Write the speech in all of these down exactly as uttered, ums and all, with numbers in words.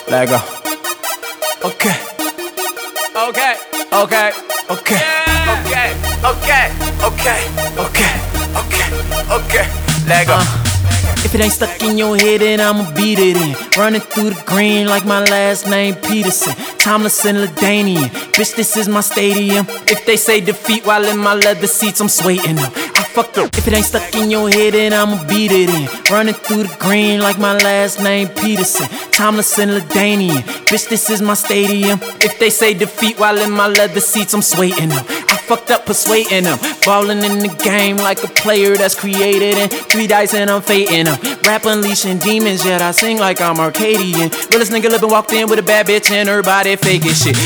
Let go. Okay. Okay. Okay. Okay. Okay. Okay. Okay. Okay. Okay. Okay. Let go. Uh. If it ain't stuck in your head, then I'ma beat it in. Running through the green like my last name Peterson. Timeless and Ladanian. Bitch, this is my stadium. If they say defeat while in my leather seats, I'm swaying them. I fucked up. If it ain't stuck in your head, then I'ma beat it in. Running through the green like my last name Peterson. Timeless and Ladanian. Bitch, this is my stadium. If they say defeat while in my leather seats, I'm swaying them. I fucked up persuading them. Ballin' in the game like a player that's created in three dice and I'm fading them. Rap unleashing demons, yet I sing like I'm Arcadian. Realest nigga living walked in with a bad bitch and her body faking shit.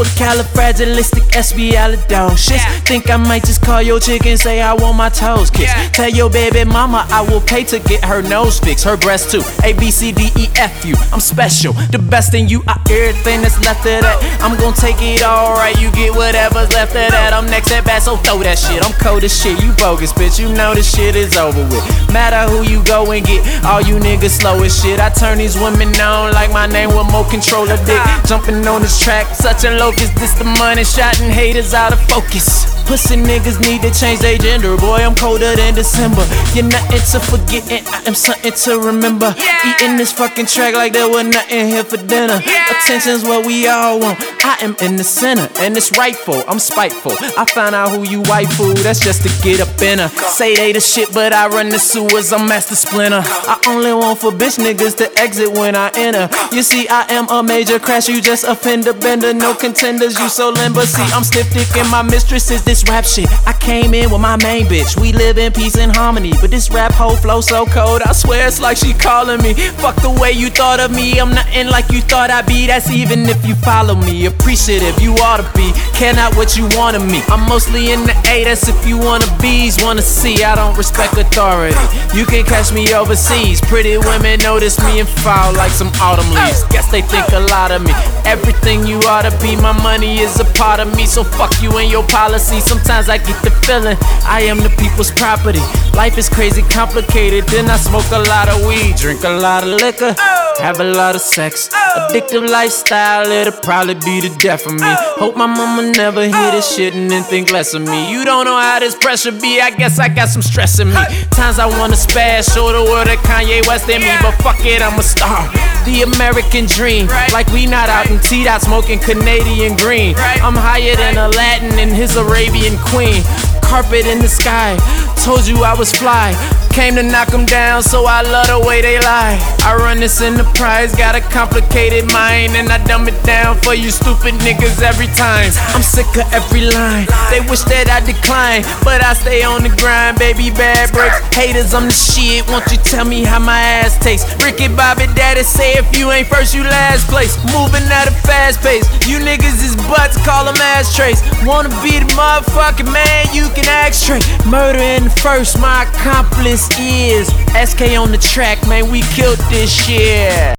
Supercalifragilisticexpialidocious. Yeah. Think I might just call your chick and say I want my toes kissed. Yeah. Tell your baby mama I will pay to get her nose fixed, her breast too. A B C D E F U, I'm special, the best in you. I everything that's left of that. I'm gon' take it all right. You get whatever's left of that. I'm next at bat, so throw that shit. I'm cold as shit. You bogus, bitch. You know this shit is over with. Matter who you go and get. All you niggas slow as shit. I turn these women on like my name with more control of dick. Jumping on this track, such a locust. This the money shot and haters out of focus. Pussy niggas need to change their gender. Boy, I'm colder than December. You're nothing to forget and I am something to remember. Yeah. Eating this fucking track like there was nothing here for dinner. Yeah. Attention's what we all want. I am in the center and it's rightful. I'm spiteful. I found out who you waifu. That's just to get up in her. Say they the shit, but I run the sewers. I'm Master Splinter. I only want for bitch niggas to exit when I enter. You see, I am a major crash. You just a fender bender. No contenders. You so limber. See, I'm stiff dick and my mistress is this rap shit. I came in with my main bitch. We live in peace and harmony. But this rap hoe flow so cold. I swear it's like she calling me. Fuck the way you thought of me. I'm nothing like you thought I'd be. That's even if you follow me. Appreciative, you ought to be. Care not what you want of me. I'm mostly in the A. That's if you wanna B's, wanna see. I don't respect authority. You can catch me overseas. Pretty women notice me and fall like some autumn leaves. Guess they think a lot of me. Everything you ought to be. My money is a part of me. So fuck you and your policy. Sometimes I get the feeling I am the people's property. Life is crazy complicated. Then I smoke a lot of weed, drink a lot of liquor, have a lot of sex. Addictive lifestyle, it'll probably be the death of me. Hope my mama never hear this shit and then think less of me. You don't know how this pressure be. I guess I got some stress in me. Times I wanna spaz, show the world that Kanye West in me. But fuck it, I'm a star. The American dream, like we not out in T-Dot smoking Canadian green. I'm higher than Aladdin and his Arabian queen. Carpet in the sky, told you I was fly. Came to knock them down, so I love the way they lie. I run this enterprise, got a complicated mind, and I dumb it down for you stupid niggas every time. I'm sick of every line, they wish that I decline, but I stay on the grind, baby, bad breaks. Haters, I'm the shit, won't you tell me how my ass tastes? Ricky Bobby Daddy say if you ain't first, you last place. Moving at a fast pace, you niggas is butts, call them ashtrays. Wanna be the motherfucking man, you can act straight. Murder in the first, my accomplice is S K on the track, man, we killed this shit.